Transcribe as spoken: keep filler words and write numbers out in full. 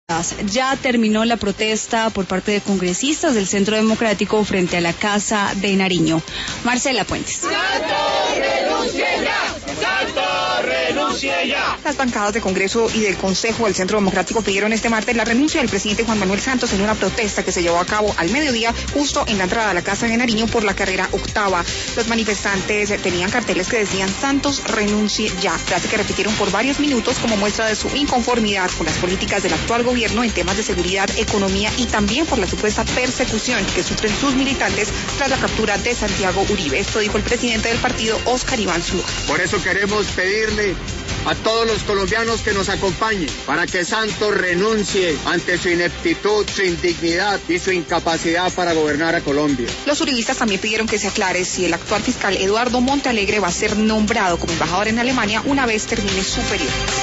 Ya terminó la protesta por parte de congresistas del Centro Democrático frente a la Casa de Nariño. Marcela Puentes. ¡Santos, renuncie ya! ¡Santos, renuncie ya! Las bancadas de Congreso y del Consejo del Centro Democrático pidieron este martes la renuncia del presidente Juan Manuel Santos en una protesta que se llevó a cabo al mediodía justo en la entrada a la Casa de Nariño por la carrera octava. Los manifestantes tenían carteles que decían Santos, renuncie ya, frase que repitieron por varios minutos como muestra de su inconformidad con las políticas del actual gobierno en temas de seguridad, economía y también por la supuesta persecución que sufren sus militantes tras la captura de Santiago Uribe. Esto dijo el presidente del partido, Óscar Iván Zuluaga. Por eso queremos pedirle a todos los colombianos que nos acompañen para que Santos renuncie ante su ineptitud, su indignidad y su incapacidad para gobernar a Colombia. Los uribistas también pidieron que se aclare si el actual fiscal Eduardo Montealegre va a ser nombrado como embajador en Alemania una vez termine su periodo.